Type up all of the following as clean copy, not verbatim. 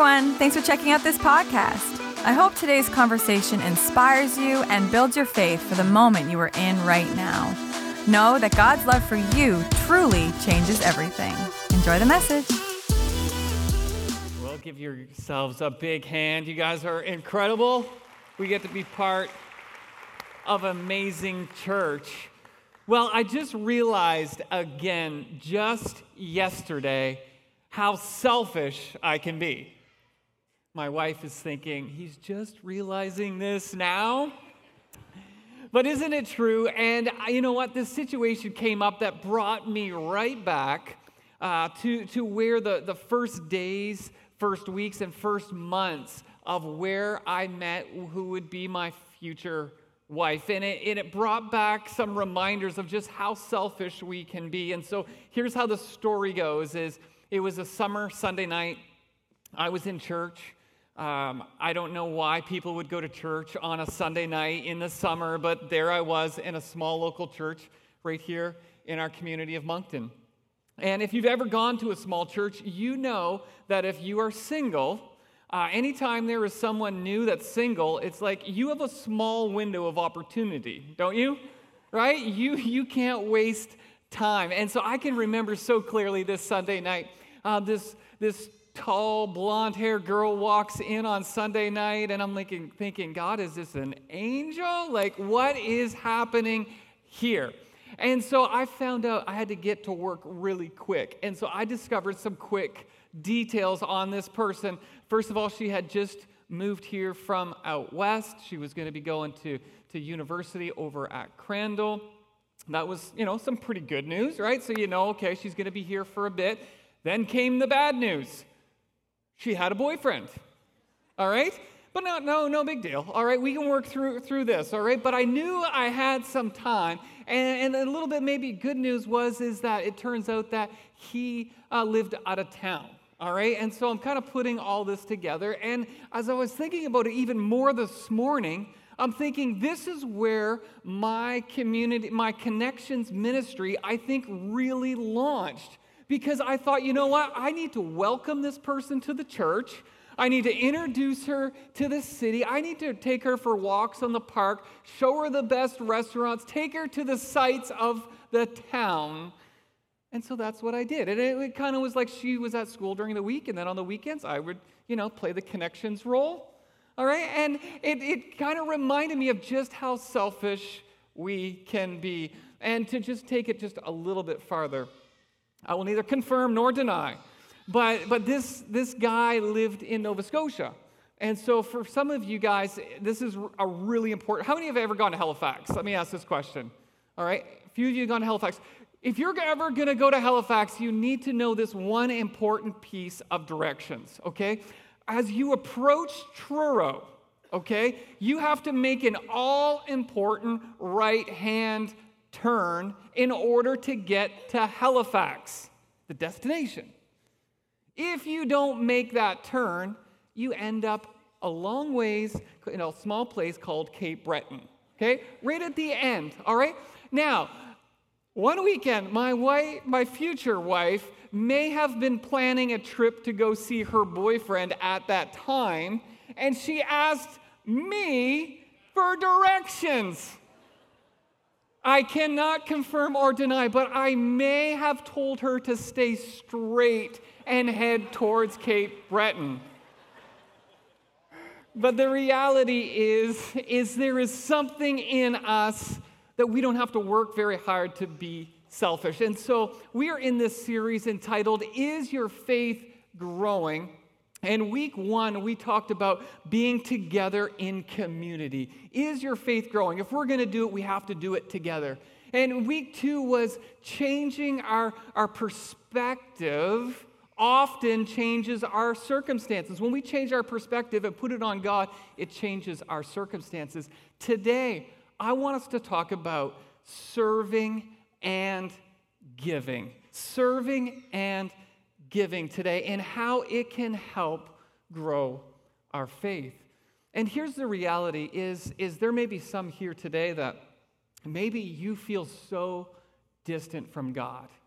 everyone. Thanks for checking out this podcast. I hope today's conversation inspires you and builds your faith for the moment you are in right now. Know that God's love for you truly changes everything. Enjoy the message. Well, give yourselves a big hand. You guys are incredible. We get to be part of amazing church. Well, I just realized again, just yesterday, how selfish I can be. My wife is thinking, he's just realizing this now? But isn't it true? And you know what? This situation came up that brought me right back to where the first days, first weeks, and first months of where I met who would be my future wife. And it brought back some reminders of just how selfish we can be. And so here's how the story goes. It was a summer Sunday night. I was in church. I don't know why people would go to church on a Sunday night in the summer, but there I was in a small local church right here in our community of Moncton. And if you've ever gone to a small church, you know that if you are single, anytime there is someone new that's single, it's like you have a small window of opportunity, don't you? Right? You can't waste time. And so I can remember so clearly this Sunday night, this tall, blonde-haired girl walks in on Sunday night, and I'm thinking, God, is this an angel? Like, what is happening here? And so I found out I had to get to work really quick. And so I discovered some quick details on this person. First of all, she had just moved here from out west. She was going to be going to university over at Crandall. That was, some pretty good news, right? So okay, she's going to be here for a bit. Then came the bad news. She had a boyfriend, all right? But no big deal, all right? We can work through this, all right? But I knew I had some time, and a little bit maybe good news is that it turns out that he lived out of town, all right? And so I'm kind of putting all this together, and as I was thinking about it even more this morning, I'm thinking this is where my community, my Connections ministry, I think really launched. Because I thought, you know what? I need to welcome this person to the church. I need to introduce her to the city. I need to take her for walks on the park, show her the best restaurants, take her to the sights of the town. And so that's what I did. And it kind of was like she was at school during the week, and then on the weekends I would, play the Connections role. All right? And it kind of reminded me of just how selfish we can be. And to just take it just a little bit farther, I will neither confirm nor deny, but this guy lived in Nova Scotia. And so for some of you guys, this is a really important. How many have ever gone to Halifax? Let me ask this question. All right, a few of you have gone to Halifax. If you're ever going to go to Halifax, you need to know this one important piece of directions, okay? As you approach Truro, okay, you have to make an all-important right-hand turn in order to get to Halifax, the destination. If you don't make that turn, you end up a long ways in a small place called Cape Breton, okay? Right at the end, all right? Now, one weekend, my future wife may have been planning a trip to go see her boyfriend at that time, and she asked me for directions. I cannot confirm or deny, but I may have told her to stay straight and head towards Cape Breton. But the reality is there is something in us that we don't have to work very hard to be selfish. And so we are in this series entitled, Is Your Faith Growing? And week 1, we talked about being together in community. Is your faith growing? If we're going to do it, we have to do it together. And week 2 was changing our perspective often changes our circumstances. When we change our perspective and put it on God, it changes our circumstances. Today, I want us to talk about serving and giving. Serving and giving today and how it can help grow our faith. And here's the reality is there may be some here today that maybe you feel so distant from God.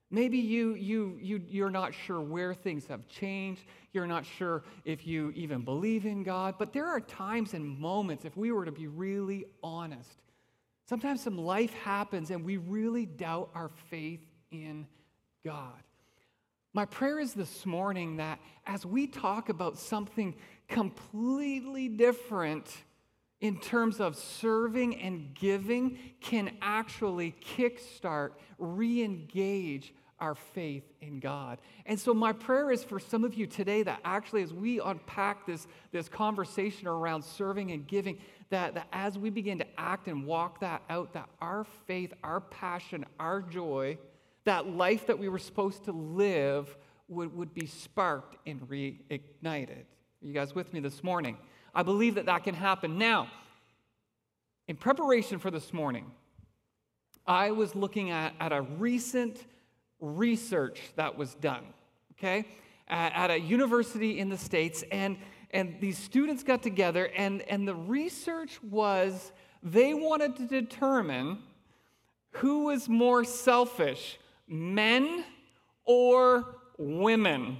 Maybe you're not sure where things have changed. You're not sure if you even believe in God. But there are times and moments, if we were to be really honest, sometimes some life happens and we really doubt our faith in God. My prayer is this morning that as we talk about something completely different in terms of serving and giving, can actually kickstart, re-engage our faith in God. And so my prayer is for some of you today that actually as we unpack this conversation around serving and giving, that as we begin to act and walk that out, that our faith, our passion, our joy, that life that we were supposed to live would be sparked and reignited. Are you guys with me this morning? I believe that can happen. Now, in preparation for this morning, I was looking at a recent research that was done, okay, at a university in the States, and these students got together, and the research was they wanted to determine who was more selfish, men or women.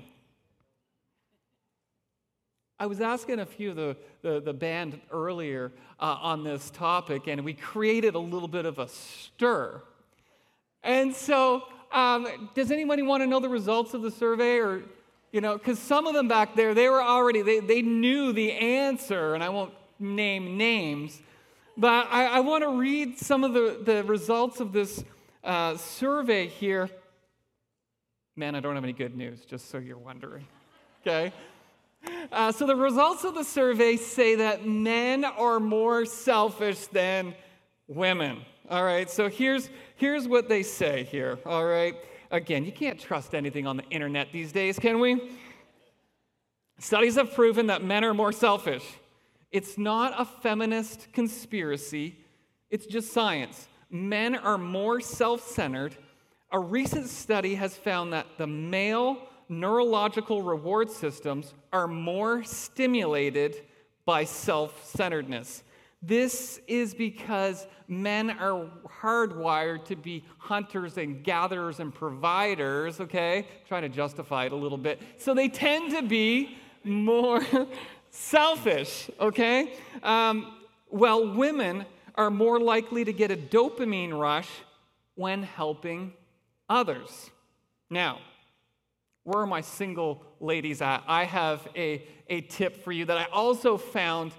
I was asking a few of the band earlier on this topic, and we created a little bit of a stir. And so, does anybody want to know the results of the survey? Or, because some of them back there, they knew the answer, and I won't name names, but I want to read some of the results of this survey here. Man, I don't have any good news, just so you're wondering, okay? So the results of the survey say that men are more selfish than women. All right, so here's what they say here, all right? Again, you can't trust anything on the internet these days, can we? Studies have proven that men are more selfish. It's not a feminist conspiracy, it's just science. Men are more self-centered. A recent study has found that the male neurological reward systems are more stimulated by self-centeredness. This is because men are hardwired to be hunters and gatherers and providers, okay? Trying to justify it a little bit. So they tend to be more selfish, okay? While women are more likely to get a dopamine rush when helping others. Now, where are my single ladies at? I have a tip for you that I also found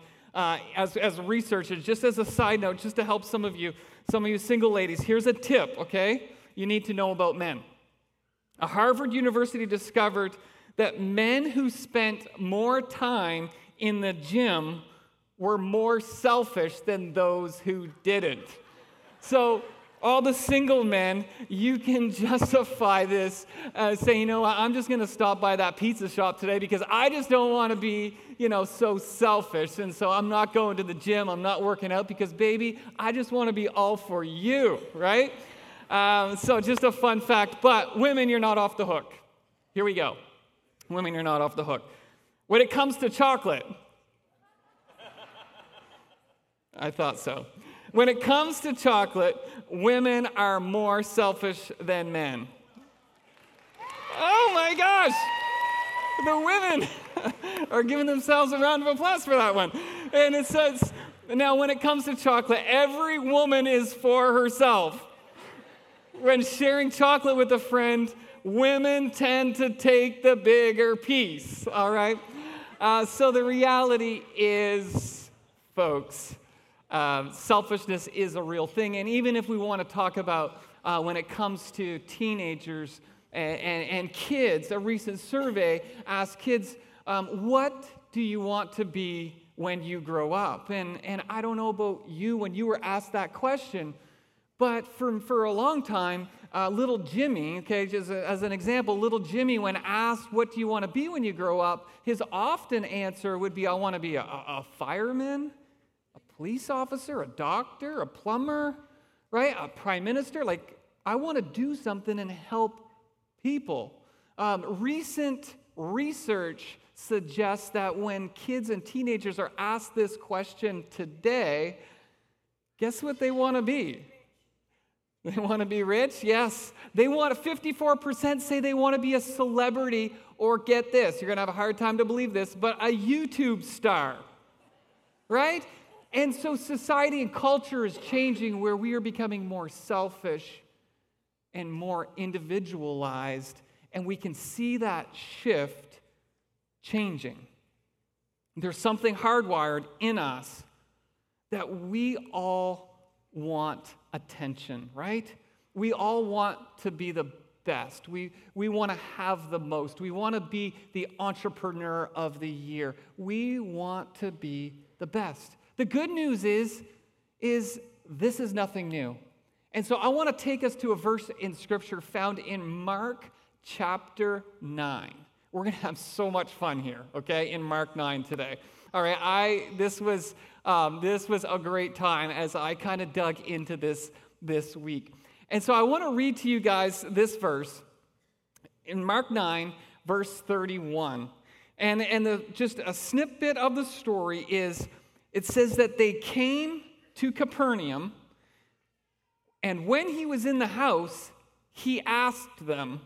as researchers, just as a side note, just to help some of you single ladies. Here's a tip, okay? You need to know about men. A Harvard University discovered that men who spent more time in the gym were more selfish than those who didn't. So, all the single men, you can justify this, say, I'm just going to stop by that pizza shop today because I just don't want to be, so selfish. And so I'm not going to the gym. I'm not working out because, baby, I just want to be all for you, right? So just a fun fact. But women, you're not off the hook. Here we go. Women, you're not off the hook. When it comes to chocolate, I thought so. When it comes to chocolate, women are more selfish than men. Oh my gosh! The women are giving themselves a round of applause for that one. And it says, now when it comes to chocolate, every woman is for herself. When sharing chocolate with a friend, women tend to take the bigger piece, all right? So the reality is, folks, selfishness is a real thing. And even if we want to talk about when it comes to teenagers and kids, a recent survey asked kids, what do you want to be when you grow up? And I don't know about you when you were asked that question, but for a long time, little Jimmy, okay, just as an example, little Jimmy, when asked, what do you want to be when you grow up, his often answer would be, I want to be a fireman, police officer, a doctor, a plumber, right? A prime minister. Like, I want to do something and help people. Recent research suggests that when kids and teenagers are asked this question today, guess what they want to be? They want to be rich? Yes. They want 54% say they want to be a celebrity, or get this, you're going to have a hard time to believe this, but a YouTube star. Right? And so society and culture is changing where we are becoming more selfish and more individualized, and we can see that shift changing. There's something hardwired in us that we all want attention, right? We all want to be the best. We want to have the most. We want to be the entrepreneur of the year. We want to be the best. The good news is this is nothing new. And so I want to take us to a verse in Scripture found in Mark chapter 9. We're going to have so much fun here, okay, in Mark 9 today. All right, this was a great time as I kind of dug into this week. And so I want to read to you guys this verse in Mark 9, verse 31. And just a snippet of the story is, it says that they came to Capernaum, and when he was in the house, he asked them,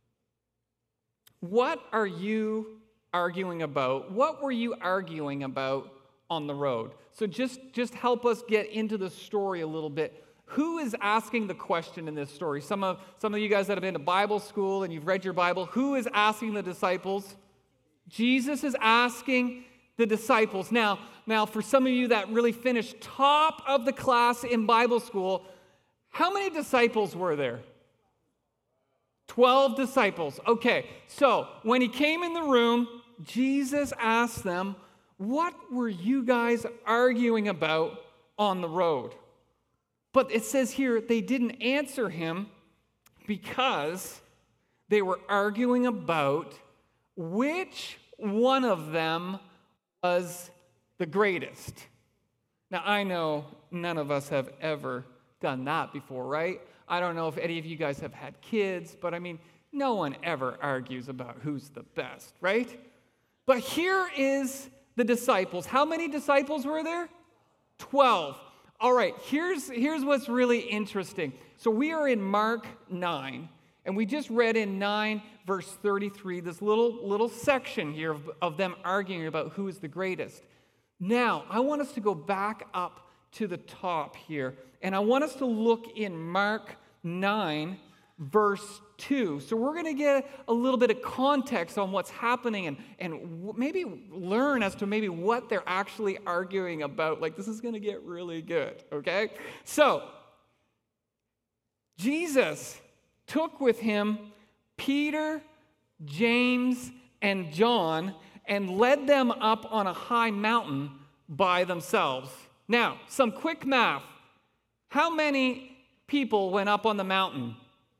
"What are you arguing about? What were you arguing about on the road?" So just help us get into the story a little bit. Who is asking the question in this story? Some of you guys that have been to Bible school and you've read your Bible, who is asking the disciples? Jesus is asking the disciples. Now, for some of you that really finished top of the class in Bible school, how many disciples were there? 12 disciples. Okay, so when he came in the room, Jesus asked them, "What were you guys arguing about on the road?" But it says here they didn't answer him because they were arguing about which one of them was the greatest. Now, I know none of us have ever done that before, right? I don't know if any of you guys have had kids, but I mean, no one ever argues about who's the best, right? But here is the disciples. How many disciples were there? 12. All right, here's what's really interesting. So we are in Mark 9, and we just read in 9, verse 33, this little section here of them arguing about who is the greatest. Now, I want us to go back up to the top here, and I want us to look in Mark 9, verse 2. So we're going to get a little bit of context on what's happening and maybe learn as to maybe what they're actually arguing about. Like, this is going to get really good, okay? So, Jesus took with him Peter, James, and John and led them up on a high mountain by themselves. Now, some quick math. How many people went up on the mountain?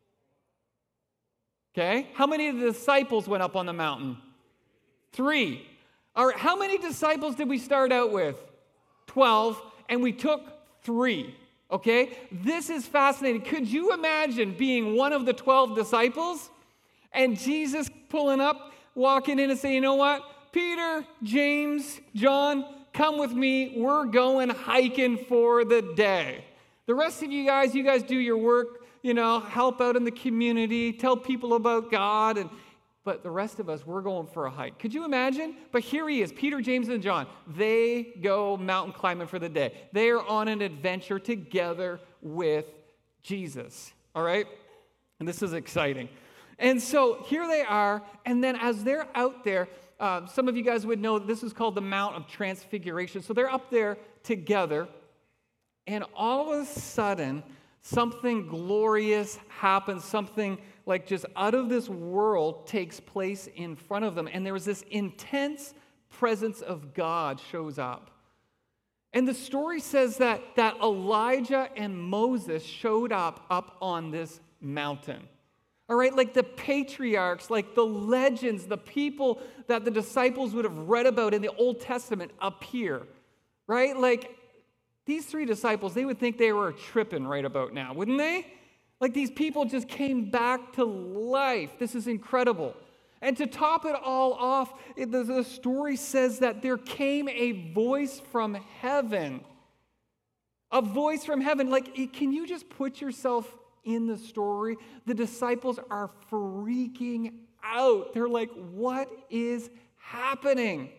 Okay. How many of the disciples went up on the mountain? 3. All right. How many disciples did we start out with? 12. And we took 3. Okay. This is fascinating. Could you imagine being one of the 12 disciples and Jesus pulling up, walking in and saying, "You know what? Peter, James, John, come with me. We're going hiking for the day. The rest of you guys do your work. Help out in the community, tell people about God, but the rest of us, we're going for a hike." Could you imagine? But here he is, Peter, James, and John. They go mountain climbing for the day. They are on an adventure together with Jesus, all right? And this is exciting. And so here they are, and then as they're out there, some of you guys would know this is called the Mount of Transfiguration. So they're up there together, and all of a sudden, something glorious happens, something like just out of this world takes place in front of them. And there was this intense presence of God shows up. And the story says that Elijah and Moses showed up on this mountain. All right, like the patriarchs, like the legends, the people that the disciples would have read about in the Old Testament appear, right? Like, these 3 disciples, they would think they were tripping right about now, wouldn't they? Like these people just came back to life. This is incredible. And to top it all off, the story says that there came a voice from heaven. A voice from heaven. Like, can you just put yourself in the story, the disciples are freaking out. They're like, what is happening?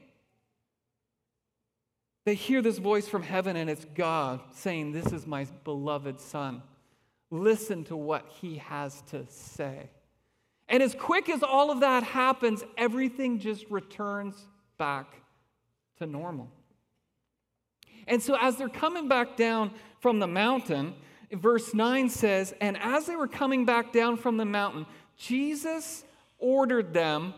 They hear this voice from heaven, and it's God saying, this is my beloved Son. Listen to what he has to say. And as quick as all of that happens, everything just returns back to normal. And so as they're coming back down from the mountain, verse 9 says, and as they were coming back down from the mountain, Jesus ordered them.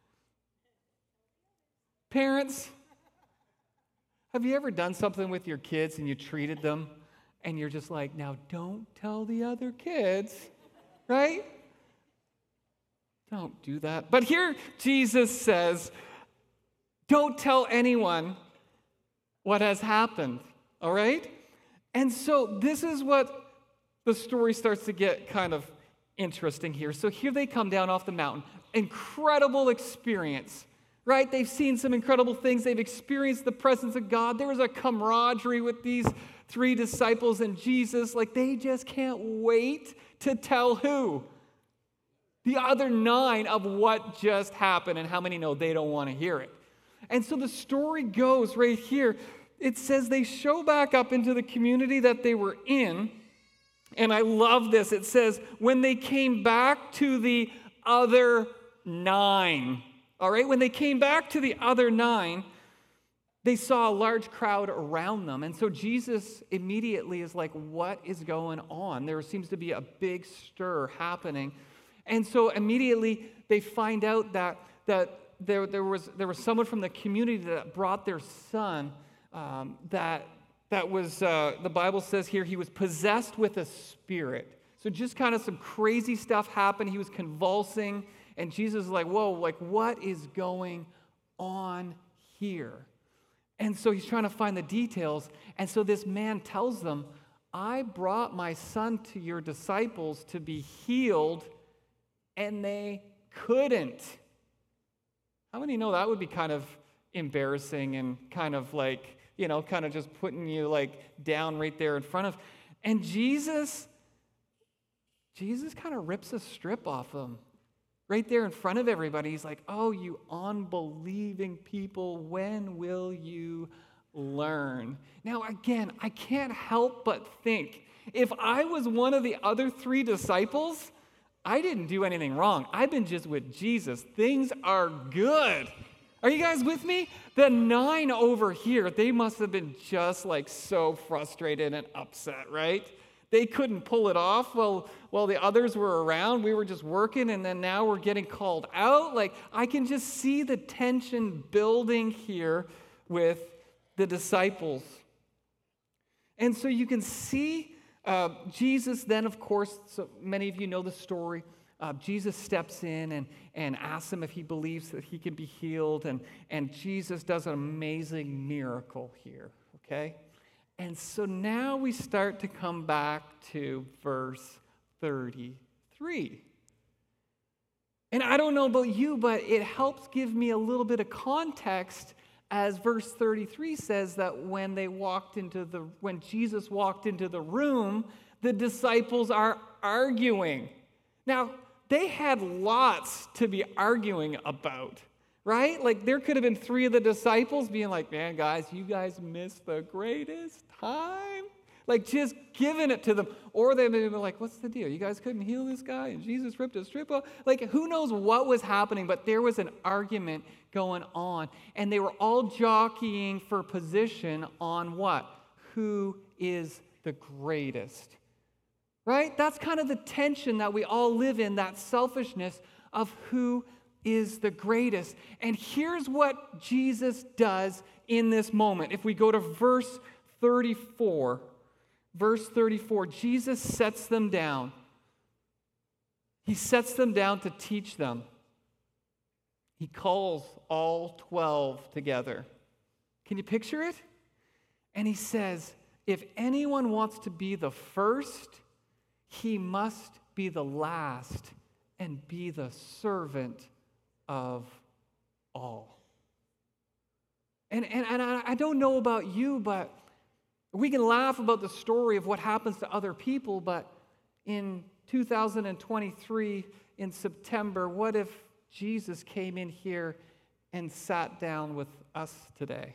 Parents, have you ever done something with your kids and you treated them and you're just like, now don't tell the other kids, right? Don't do that. But here Jesus says, don't tell anyone what has happened, all right? And so this is what the story starts to get kind of interesting here. So here they come down off the mountain. Incredible experience, right? They've seen some incredible things. They've experienced the presence of God. There was a camaraderie with these 3 disciples and Jesus. Like, they just can't wait to tell who? The other 9 of what just happened, and how many know they don't want to hear it. And so the story goes right here. It says they show back up into the community that they were in. And I love this. It says, when they came back to the other 9. All right, when they came back to the other 9, they saw a large crowd around them. And so Jesus immediately is like, what is going on? There seems to be a big stir happening. And so immediately they find out that there was someone from the community that brought their son that was, the Bible says here, he was possessed with a spirit. So just kind of some crazy stuff happened. He was convulsing, and Jesus is like, whoa, like what is going on here? And so he's trying to find the details. And so this man tells them, I brought my son to your disciples to be healed, and they couldn't. How many know that would be kind of embarrassing and kind of like, you know, kind of just putting you like down right there in front of. And Jesus kind of rips a strip off them right there in front of everybody. He's like, oh, you unbelieving people, when will you learn? Now, again, I can't help but think, if I was one of the other 3 disciples, I didn't do anything wrong. I've been just with Jesus. Things are good. Are you guys with me? The 9 over here, they must have been just like so frustrated and upset, right? They couldn't pull it off while the others were around. We were just working, and then now we're getting called out. Like, I can just see the tension building here with the disciples. And so you can see Jesus then, of course, so many of you know the story. Jesus steps in and asks him if he believes that he can be healed. And Jesus does an amazing miracle here, okay? And so now we start to come back to verse 33. And I don't know about you, but it helps give me a little bit of context, as verse 33 says that when Jesus walked into the room, the disciples are arguing. Now, they had lots to be arguing about, right? Like, there could have been 3 of the disciples being like, man, guys, you guys missed the greatest time. Like, just giving it to them. Or they may be like, what's the deal? You guys couldn't heal this guy, and Jesus ripped his strip off? Like, who knows what was happening, but there was an argument going on. And they were all jockeying for position on what? Who is the greatest? Right? That's kind of the tension that we all live in, that selfishness of who is the greatest. And here's what Jesus does in this moment. If we go to verse 34, Jesus sets them down. He sets them down to teach them. He calls all 12 together. Can you picture it? And he says, if anyone wants to be the first, he must be the last and be the servant of all. And I don't know about you, but we can laugh about the story of what happens to other people, but in 2023 in September, what if Jesus came in here and sat down with us today?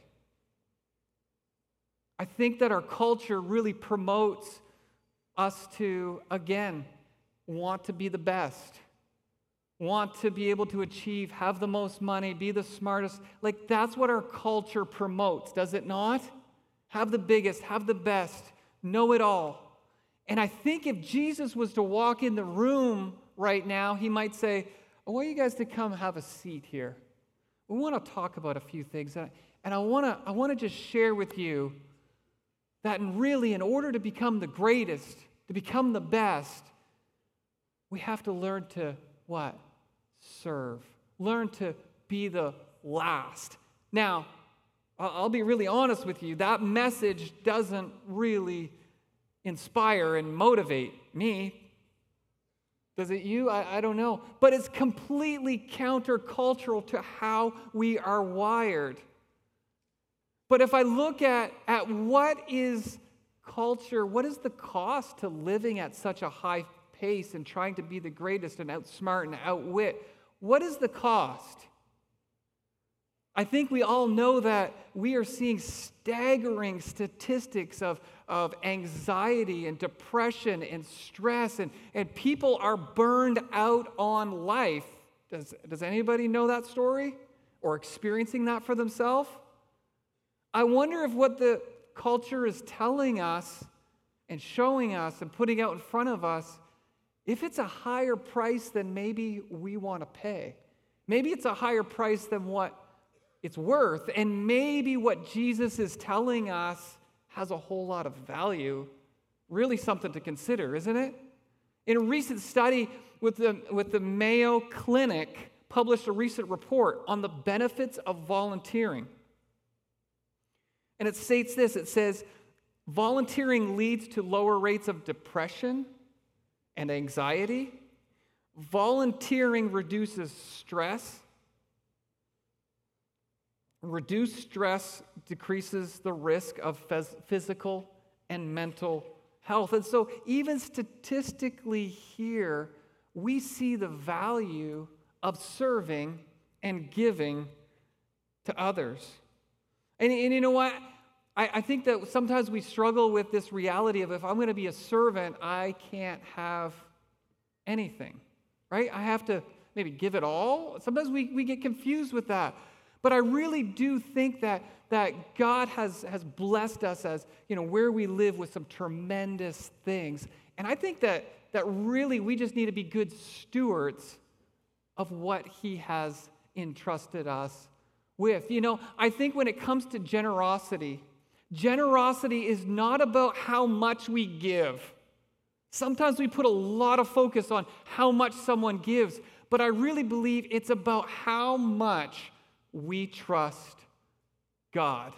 I think that our culture really promotes us to, again, want to be the best, want to be able to achieve, have the most money, be the smartest. Like, that's what our culture promotes, does it not? Have the biggest, have the best, know it all. And I think if Jesus was to walk in the room right now, he might say, I want you guys to come have a seat here. We want to talk about a few things. And I want to just share with you that in order to become the greatest, to become the best, we have to learn to what? Serve. Learn to be the last. Now, I'll be really honest with you. That message doesn't really inspire and motivate me. Does it you? I don't know. But it's completely countercultural to how we are wired. But if I look at what is culture, what is the cost to living at such a high pace and trying to be the greatest and outsmart and outwit, what is the cost? I think we all know that we are seeing staggering statistics of anxiety and depression and stress, and people are burned out on life. Does anybody know that story or experiencing that for themselves? I wonder if what the culture is telling us and showing us and putting out in front of us, if it's a higher price than maybe we want to pay. Maybe it's a higher price than what it's worth, and maybe what Jesus is telling us has a whole lot of value. Really something to consider, isn't it? In a recent study with the Mayo Clinic, published a recent report on the benefits of volunteering. And it states this, it says, volunteering leads to lower rates of depression and anxiety. Volunteering reduces stress. Reduced stress decreases the risk of physical and mental health. And so even statistically here, we see the value of serving and giving to others. And you know what? I think that sometimes we struggle with this reality of if I'm going to be a servant, I can't have anything, right? I have to maybe give it all. Sometimes we get confused with that. But I really do think that God has blessed us as, where we live with some tremendous things. And I think that really we just need to be good stewards of what he has entrusted us with. I think when it comes to generosity is not about how much we give. Sometimes we put a lot of focus on how much someone gives, but I really believe it's about how much we trust God.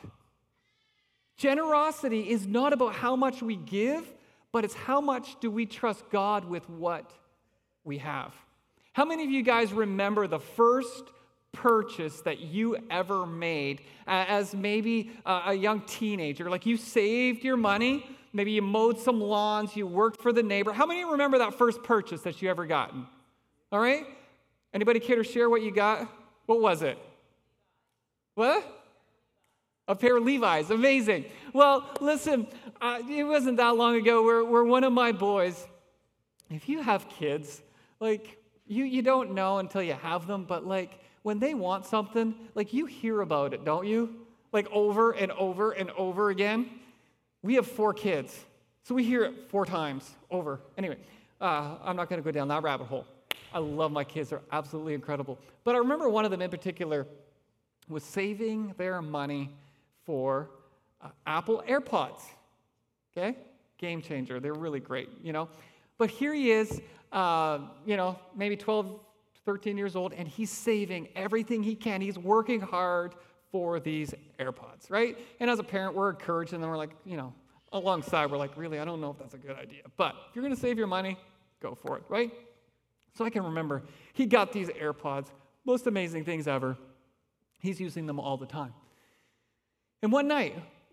Generosity is not about how much we give, but it's how much do we trust God with what we have. How many of you guys remember the first purchase that you ever made as maybe a young teenager? Like you saved your money, maybe you mowed some lawns, you worked for the neighbor. How many of you remember that first purchase that you ever gotten? All right? Anybody care to share what you got? What was it? What? A pair of Levi's. Amazing. Well, listen, it wasn't that long ago where one of my boys, if you have kids, like you don't know until you have them, but like when they want something, like you hear about it, don't you? Like over and over and over again. We have 4 kids, so we hear it 4 times over. Anyway, I'm not going to go down that rabbit hole. I love my kids. They're absolutely incredible. But I remember one of them in particular was saving their money for Apple AirPods. Okay? Game changer. They're really great, But here he is, maybe 12, 13 years old, and he's saving everything he can. He's working hard for these AirPods, right? And as a parent, we're encouraged, and then we're like, alongside, we're like, really, I don't know if that's a good idea. But if you're going to save your money, go for it, right? So I can remember he got these AirPods, most amazing things ever. He's using them all the time. And one night,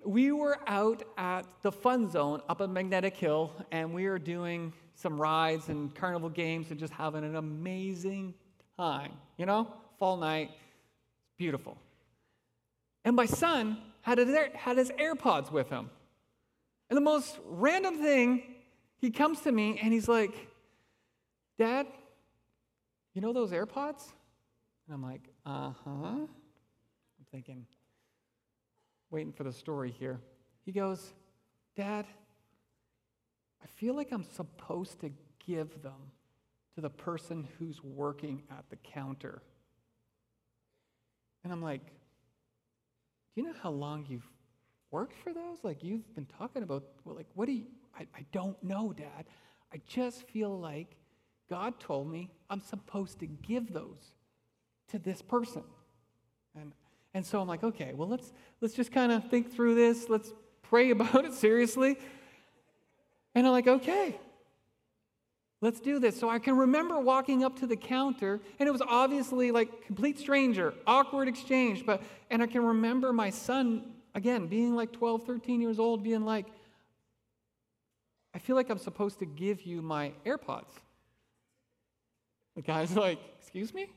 we were out at the Fun Zone up at Magnetic Hill, and we were doing some rides and carnival games and just having an amazing time. Fall night, beautiful. And my son had his AirPods with him. And the most random thing, he comes to me and he's like, "Dad, you know those AirPods?" And I'm like, "Uh-huh." I'm thinking, waiting for the story here. He goes, "Dad, I feel like I'm supposed to give them to the person who's working at the counter." And I'm like, "Do you know how long you've worked for those? Like, you've been talking about, what do you, I don't know, Dad. I just feel like God told me I'm supposed to give those to this person." And so I'm like, okay, well, let's just kind of think through this. Let's pray about it seriously. And I'm like, okay, let's do this. So I can remember walking up to the counter, and it was obviously like complete stranger, awkward exchange. And I can remember my son, again, being like 12, 13 years old, being like, "I feel like I'm supposed to give you my AirPods." The guy's like, "Excuse me?"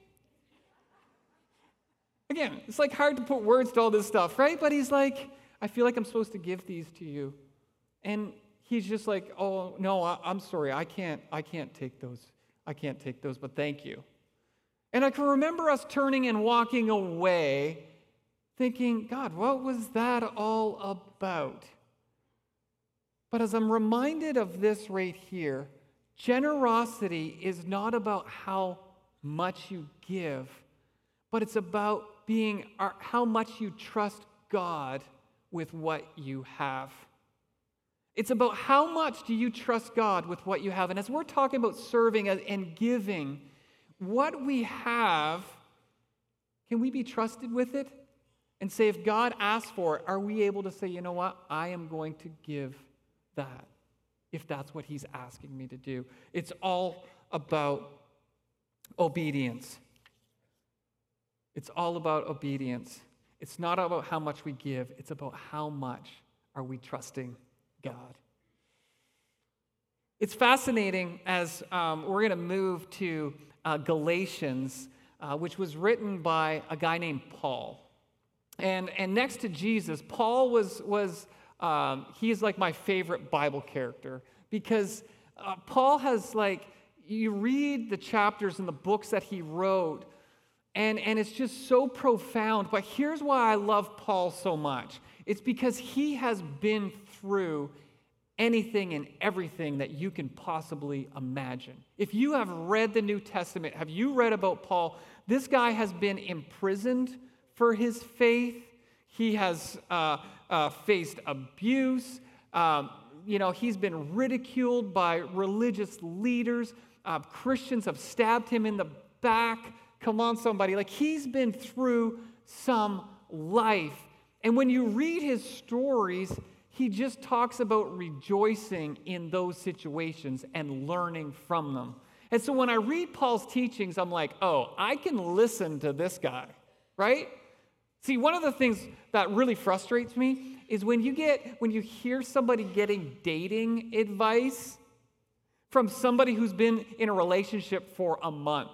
Again, it's like hard to put words to all this stuff, right? But he's like, "I feel like I'm supposed to give these to you." And he's just like, "Oh, no, I'm sorry. I can't take those. I can't take those, but thank you." And I can remember us turning and walking away thinking, God, what was that all about? But as I'm reminded of this right here, generosity is not about how much you give, but it's about how much you trust God with what you have. It's about how much do you trust God with what you have. And as we're talking about serving and giving, what we have, can we be trusted with it? And say, if God asks for it, are we able to say, you know what, I am going to give that, if that's what he's asking me to do? It's all about obedience. It's all about obedience. It's not about how much we give. It's about how much are we trusting God. It's fascinating as we're going to move to Galatians, which was written by a guy named Paul. And next to Jesus, Paul he is like my favorite Bible character, because Paul has, like, you read the chapters and the books that he wrote, and it's just so profound. But here's why I love Paul so much. It's because he has been through anything and everything that you can possibly imagine. If you have read the New Testament, have you read about Paul? This guy has been imprisoned for his faith. He has faced abuse. He's been ridiculed by religious leaders. Christians have stabbed him in the back. Come on, somebody. Like, he's been through some life. And when you read his stories, he just talks about rejoicing in those situations and learning from them. And so when I read Paul's teachings, I'm like, oh, I can listen to this guy, right? See, one of the things that really frustrates me is when you hear somebody getting dating advice from somebody who's been in a relationship for a month.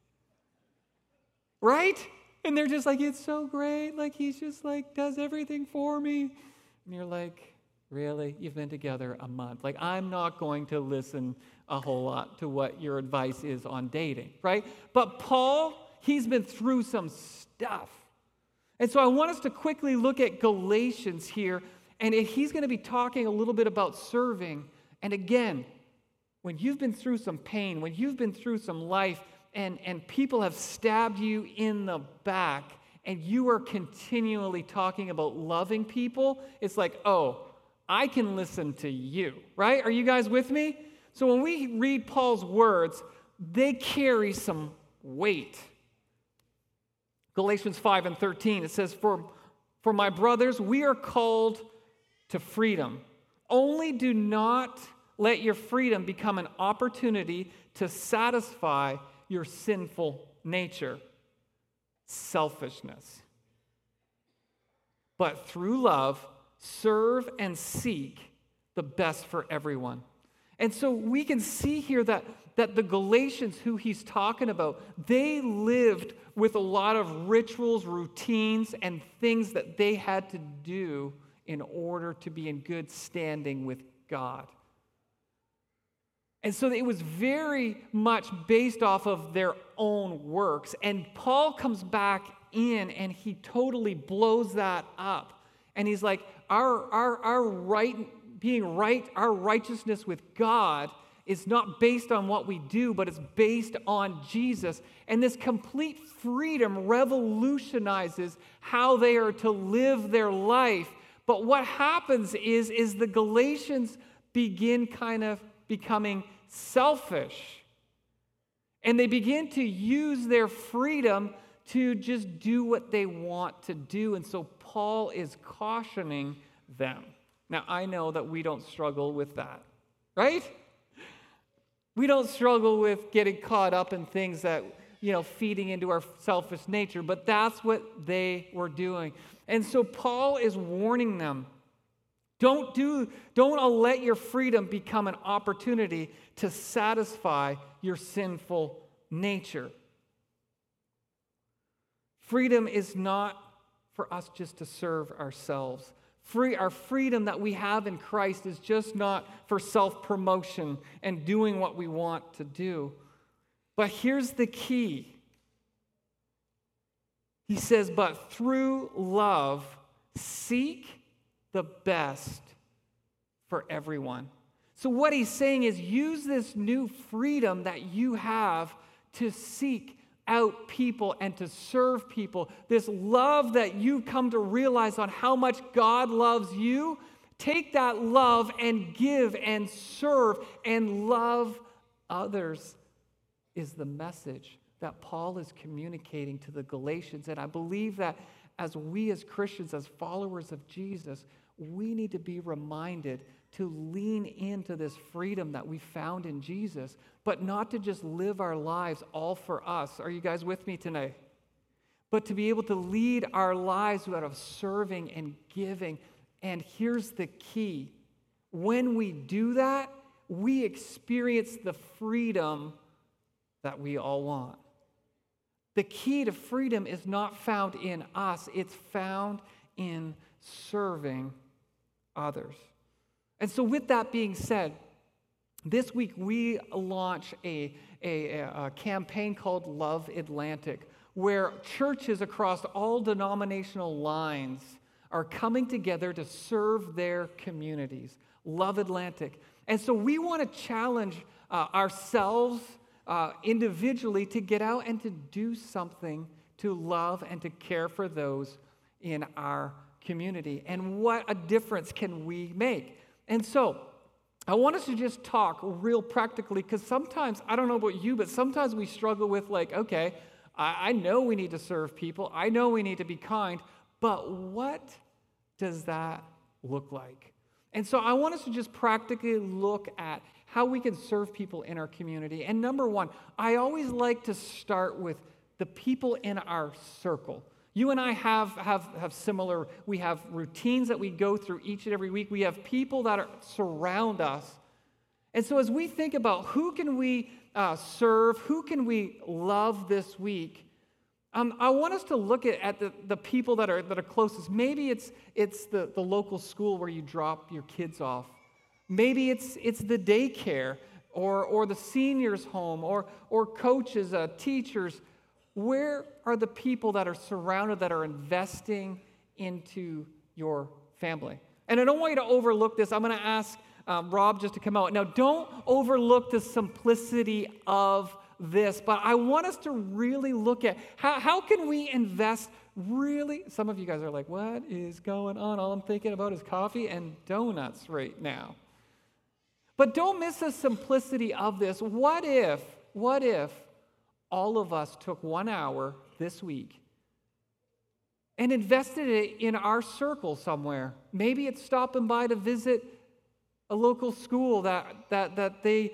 Right? And they're just like, it's so great. Like, he's just like, does everything for me. And you're like, really? You've been together a month. Like, I'm not going to listen a whole lot to what your advice is on dating, right? But Paul, he's been through some stuff. And so I want us to quickly look at Galatians here, and he's going to be talking a little bit about serving. And again, when you've been through some pain, when you've been through some life, and people have stabbed you in the back, and you are continually talking about loving people, it's like, oh, I can listen to you, right? Are you guys with me? So when we read Paul's words, they carry some weight. Galatians 5:13, it says, For my brothers, we are called to freedom. Only do not let your freedom become an opportunity to satisfy your sinful nature, selfishness. But through love, serve, and seek the best for everyone. And so we can see here that the Galatians, who he's talking about, they lived with a lot of rituals, routines, and things that they had to do in order to be in good standing with God. And so it was very much based off of their own works. And Paul comes back in and he totally blows that up. And he's like, our righteousness with God is not based on what we do, but it's based on Jesus. And this complete freedom revolutionizes how they are to live their life. But what happens is the Galatians begin kind of becoming selfish. And they begin to use their freedom to just do what they want to do. And so Paul is cautioning them. Now, I know that we don't struggle with that, right? We don't struggle with getting caught up in things that, feeding into our selfish nature, but that's what they were doing. And so Paul is warning them, don't let your freedom become an opportunity to satisfy your sinful nature. Freedom is not for us just to serve ourselves. Our freedom that we have in Christ is just not for self-promotion and doing what we want to do. But here's the key. He says, but through love, seek the best for everyone. So what he's saying is use this new freedom that you have to seek out people and to serve people. This love that you come to realize on how much God loves you, take that love and give and serve and love others is the message that Paul is communicating to the Galatians. And I believe that as we as Christians, as followers of Jesus, we need to be reminded to lean into this freedom that we found in Jesus, but not to just live our lives all for us. Are you guys with me tonight? But to be able to lead our lives out of serving and giving. And here's the key. When we do that, we experience the freedom that we all want. The key to freedom is not found in us. It's found in serving others. And so with that being said, this week we launch a campaign called Love Atlantic, where churches across all denominational lines are coming together to serve their communities. Love Atlantic. And so we want to challenge ourselves individually to get out and to do something to love and to care for those in our community. And what a difference can we make? And so, I want us to just talk real practically, because sometimes, I don't know about you, but sometimes we struggle with okay, I know we need to serve people, I know we need to be kind, but what does that look like? And so I want us to just practically look at how we can serve people in our community. And number one, I always like to start with the people in our circle. You and I have similar, we have routines that we go through each and every week. We have people that surround us. And so as we think about who can we serve, who can we love this week, I want us to look at the people that are closest. Maybe it's the local school where you drop your kids off. Maybe it's the daycare or the seniors' home or coaches, teachers. Where are the people that are surrounded, that are investing into your family? And I don't want you to overlook this. I'm going to ask Rob just to come out. Now, don't overlook the simplicity of this, but I want us to really look at how can we invest really. Some of you guys are like, what is going on? All I'm thinking about is coffee and donuts right now. But don't miss the simplicity of this. What if all of us took 1 hour this week and invested it in our circle somewhere? Maybe it's stopping by to visit a local school that they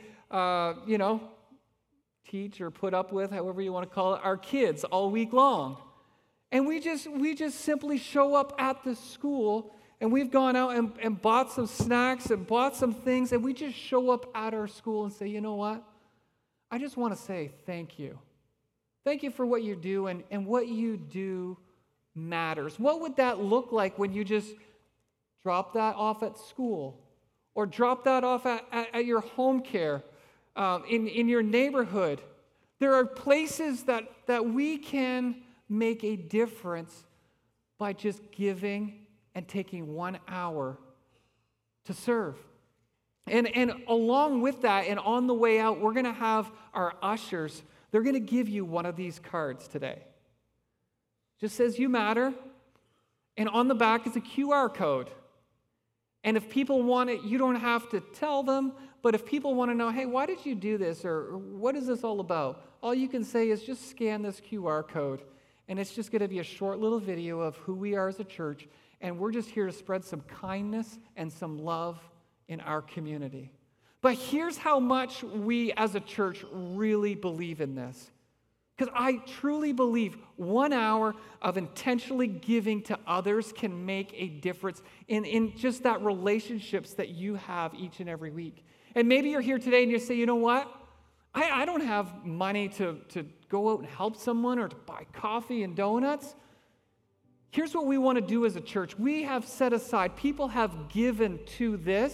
teach or put up with, however you want to call it, our kids all week long. And we just simply show up at the school And we've gone out and bought some snacks and bought some things, and we just show up at our school and say, you know what? I just want to say thank you. Thank you for what you do, and what you do matters. What would that look like when you just drop that off at school, or drop that off at your home care, in your neighborhood? There are places that we can make a difference by just giving and taking 1 hour to serve. And along with that, and on the way out, we're going to have our ushers. They're going to give you one of these cards today. Just says you matter. And on the back is a QR code. And if people want it, you don't have to tell them. But if people want to know, hey, why did you do this? Or what is this all about? All you can say is just scan this QR code. And it's just going to be a short little video of who we are as a church. And we're just here to spread some kindness and some love in our community. But here's how much we as a church really believe in this. Because I truly believe 1 hour of intentionally giving to others can make a difference in just that relationships that you have each and every week. And maybe you're here today and you say, you know what? I don't have money to go out and help someone or to buy coffee and donuts. Here's what we want to do as a church. We have set aside, people have given to this,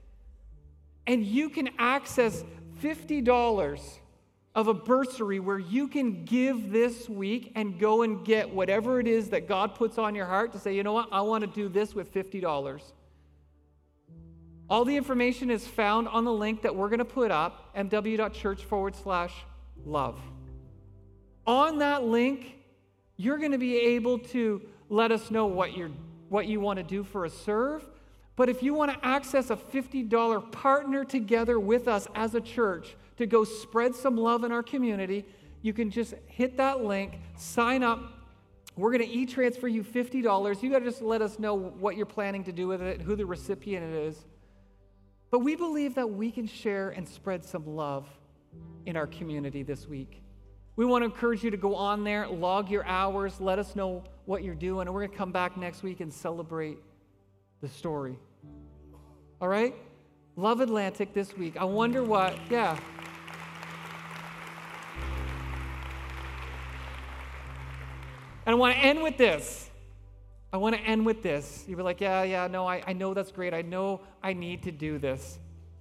and you can access $50 of a bursary where you can give this week and go and get whatever it is that God puts on your heart to say, you know what, I want to do this with $50. All the information is found on the link that we're going to put up, mw.church/love. On that link, you're going to be able to let us know what you want to do for a serve. But if you want to access a $50 partner together with us as a church to go spread some love in our community, you can just hit that link, sign up. We're going to e-transfer you $50. You got to just let us know what you're planning to do with it, who the recipient is. But we believe that we can share and spread some love in our community this week. We want to encourage you to go on there, log your hours, let us know what you're doing, and we're going to come back next week and celebrate the story. All right? Love Atlantic this week. I wonder what, yeah. And I want to end with this. You were like, yeah, no, I know that's great. I know I need to do this.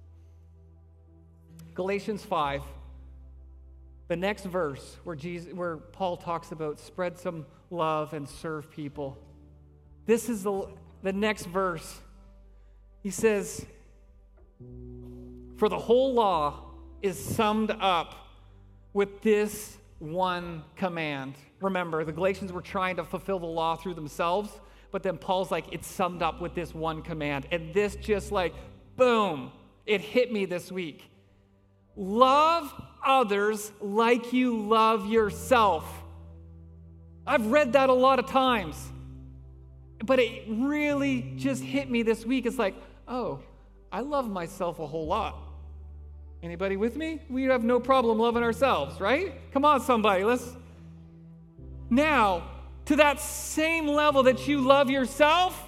Galatians 5, the next verse where Paul talks about spread some love and serve people. This is the next verse. He says, for the whole law is summed up with this one command. Remember, the Galatians were trying to fulfill the law through themselves, but then Paul's like, it's summed up with this one command. And this just like, boom, it hit me this week. Love others like you love yourself. I've read that a lot of times, but it really just hit me this week. It's like, oh, I love myself a whole lot. Anybody with me? We have no problem loving ourselves, right? Come on, somebody, Now, to that same level that you love yourself,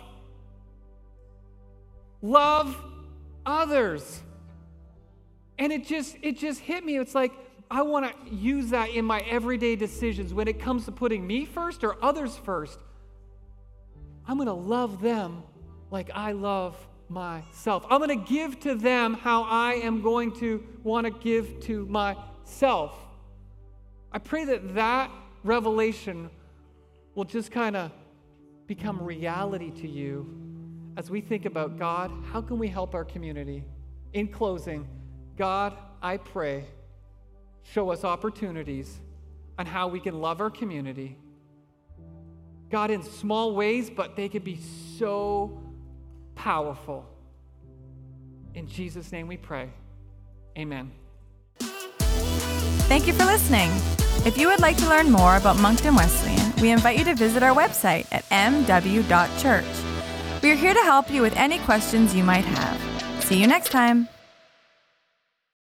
love others. And it just hit me. It's like, I want to use that in my everyday decisions when it comes to putting me first or others first. I'm going to love them like I love myself. I'm going to give to them how I am going to want to give to myself. I pray that revelation will just kind of become reality to you as we think about, God, how can we help our community? In closing, God, I pray, show us opportunities on how we can love our community. God, in small ways, but they could be so powerful. In Jesus' name we pray. Amen. Thank you for listening. If you would like to learn more about Moncton Wesleyan, we invite you to visit our website at mw.church. We are here to help you with any questions you might have. See you next time.